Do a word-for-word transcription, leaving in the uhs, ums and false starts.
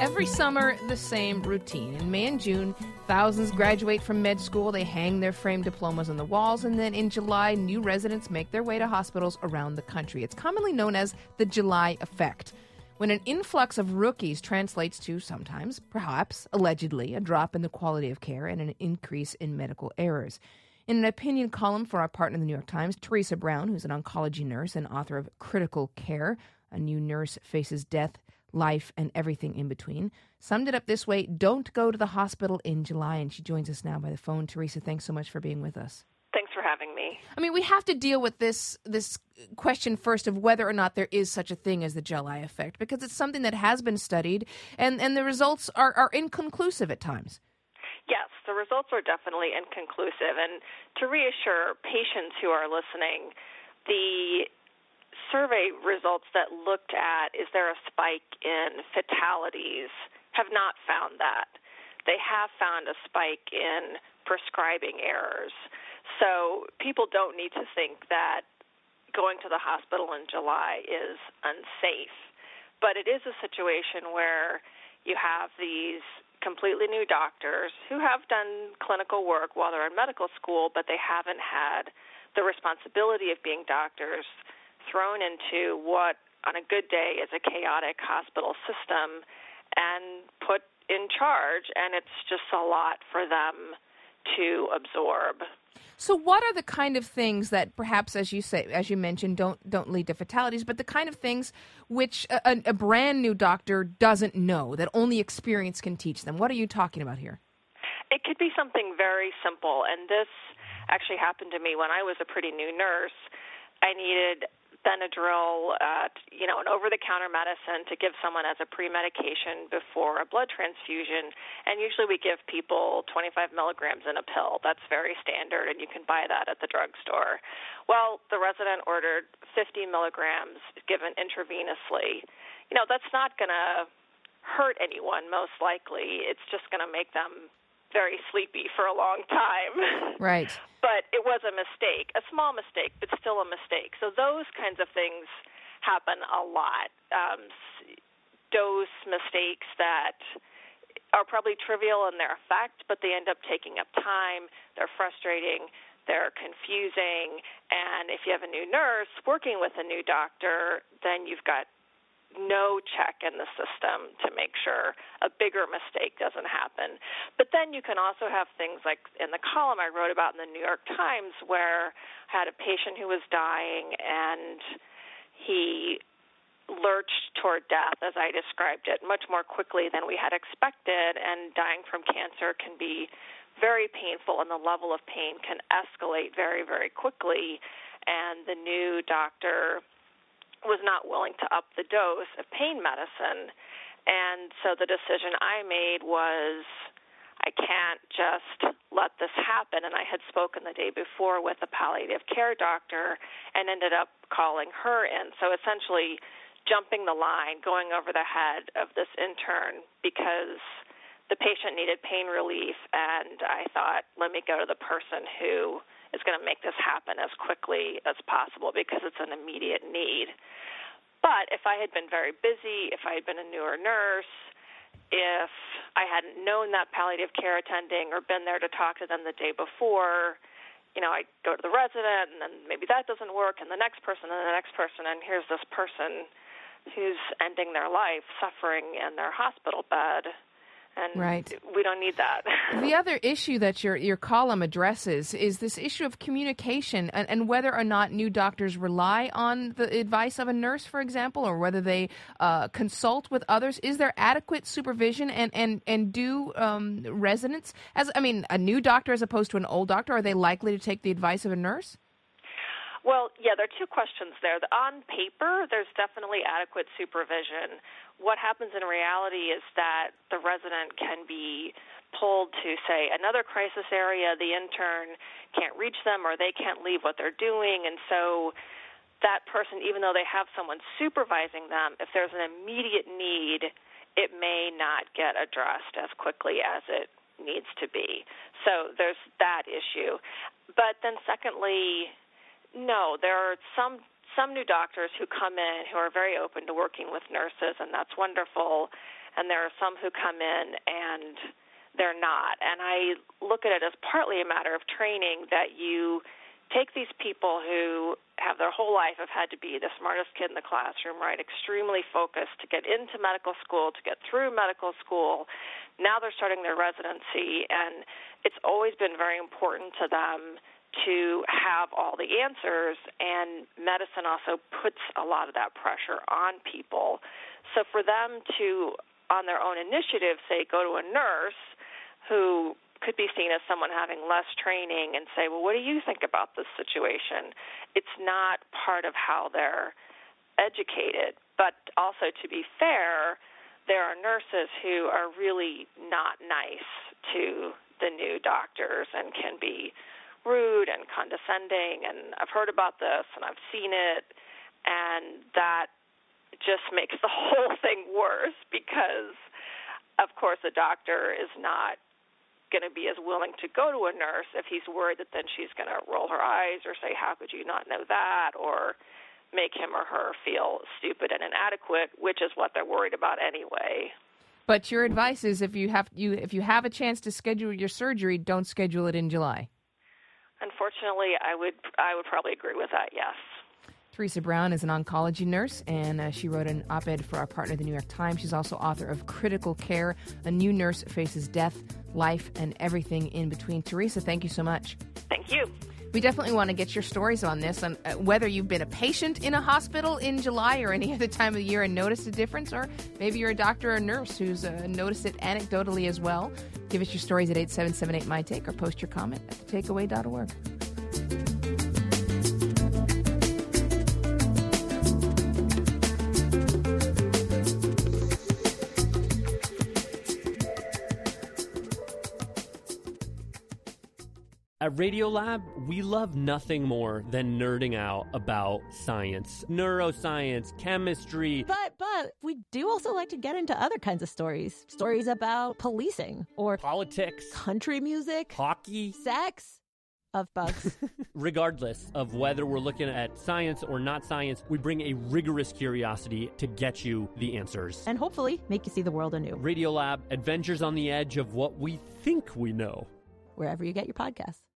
Every summer, the same routine. In May and June, thousands graduate from med school. They hang their framed diplomas on the walls. And then in July, new residents make their way to hospitals around the country. It's commonly known as the July effect, when an influx of rookies translates to sometimes, perhaps, allegedly, a drop in the quality of care and an increase in medical errors. In an opinion column for our partner, the New York Times, Teresa Brown, who's an oncology nurse and author of Critical Care, A New Nurse Faces Death, Life, and Everything in Between, summed it up this way: don't go to the hospital in July. And she joins us now by the phone. Teresa, thanks so much for being with us. Thanks for having me. I mean, we have to deal with this this question first of whether or not there is such a thing as the July effect, because it's something that has been studied, and, and the results are, are inconclusive at times. Yes, the results are definitely inconclusive. And to reassure patients who are listening, the survey results that looked at is there a spike in fatalities have not found that. They have found a spike in prescribing errors. So people don't need to think that going to the hospital in July is unsafe. But it is a situation where you have these completely new doctors who have done clinical work while they're in medical school, but they haven't had the responsibility of being doctors thrown into what, on a good day, is a chaotic hospital system and put in charge, and it's just a lot for them to absorb. So what are the kind of things that perhaps, as you say, as you mentioned, don't don't lead to fatalities, but the kind of things which a, a brand new doctor doesn't know, that only experience can teach them? What are you talking about here? It could be something very simple, and this actually happened to me when I was a pretty new nurse. I needed Benadryl, uh, you know, an over-the-counter medicine to give someone as a pre-medication before a blood transfusion. And usually we give people twenty-five milligrams in a pill. That's very standard, and you can buy that at the drugstore. Well, the resident ordered fifty milligrams given intravenously. You know, that's not going to hurt anyone, most likely. It's just going to make them very sleepy for a long time. Right. But it was a mistake, a small mistake, but still a mistake. So those kinds of things happen a lot. Um, dose mistakes that are probably trivial in their effect, but they end up taking up time. They're frustrating. They're confusing. And if you have a new nurse working with a new doctor, then you've got no check in the system to make sure a bigger mistake doesn't happen. But then you can also have things like in the column I wrote about in the New York Times, where I had a patient who was dying and he lurched toward death, as I described it, much more quickly than we had expected. And dying from cancer can be very painful, and the level of pain can escalate very, very quickly. And the new doctor was not willing to up the dose of pain medicine. And so the decision I made was, I can't just let this happen. And I had spoken the day before with a palliative care doctor and ended up calling her in. So essentially jumping the line, going over the head of this intern, because the patient needed pain relief, and I thought, let me go to the person who is going to make this happen as quickly as possible because it's an immediate need. But if I had been very busy, if I had been a newer nurse, if I hadn't known that palliative care attending or been there to talk to them the day before, you know, I go to the resident, and then maybe that doesn't work, and the next person, and the next person, and here's this person who's ending their life, suffering in their hospital bed. And right. we don't need that. The other issue that your your column addresses is this issue of communication and, and whether or not new doctors rely on the advice of a nurse, for example, or whether they uh, consult with others. Is there adequate supervision, and, and, and do um, residents, as I mean, a new doctor as opposed to an old doctor, are they likely to take the advice of a nurse? Well, yeah, there are two questions there. On paper, there's definitely adequate supervision. What happens in reality is that the resident can be pulled to, say, another crisis area. The intern can't reach them, or they can't leave what they're doing. And so that person, even though they have someone supervising them, if there's an immediate need, it may not get addressed as quickly as it needs to be. So there's that issue. But then secondly, no, there are some some new doctors who come in who are very open to working with nurses, and that's wonderful. And there are some who come in and they're not. And I look at it as partly a matter of training, that you take these people who have their whole life have had to be the smartest kid in the classroom, right, extremely focused to get into medical school, to get through medical school. Now they're starting their residency, and it's always been very important to them to have all the answers, and medicine also puts a lot of that pressure on people. So for them to, on their own initiative, say, go to a nurse who could be seen as someone having less training and say, well, what do you think about this situation? It's not part of how they're educated. But also, to be fair, there are nurses who are really not nice to the new doctors and can be rude and condescending. And I've heard about this and I've seen it, and that just makes the whole thing worse because, of course, a doctor is not going to be as willing to go to a nurse if he's worried that then she's going to roll her eyes or say, how could you not know that, or make him or her feel stupid and inadequate, which is what they're worried about anyway. But your advice is if you have you if you have a chance to schedule your surgery, don't schedule it in July. Unfortunately, I would I would probably agree with that, yes. Teresa Brown is an oncology nurse, and uh, she wrote an op-ed for our partner, the New York Times. She's also author of Critical Care, A New Nurse Faces Death, Life, and Everything in Between. Teresa, thank you so much. Thank you. We definitely want to get your stories on this, on uh, whether you've been a patient in a hospital in July or any other time of the year and noticed a difference, or maybe you're a doctor or a nurse who's uh, noticed it anecdotally as well. Give us your stories at eight seven seven eight, M Y Take or post your comment at the takeaway dot org. At Radiolab, we love nothing more than nerding out about science, neuroscience, chemistry. But, but, we do also like to get into other kinds of stories. Stories about policing or politics, country music, hockey, sex, of bugs. Regardless of whether we're looking at science or not science, we bring a rigorous curiosity to get you the answers. And hopefully make you see the world anew. Radiolab, adventures on the edge of what we think we know. Wherever you get your podcasts.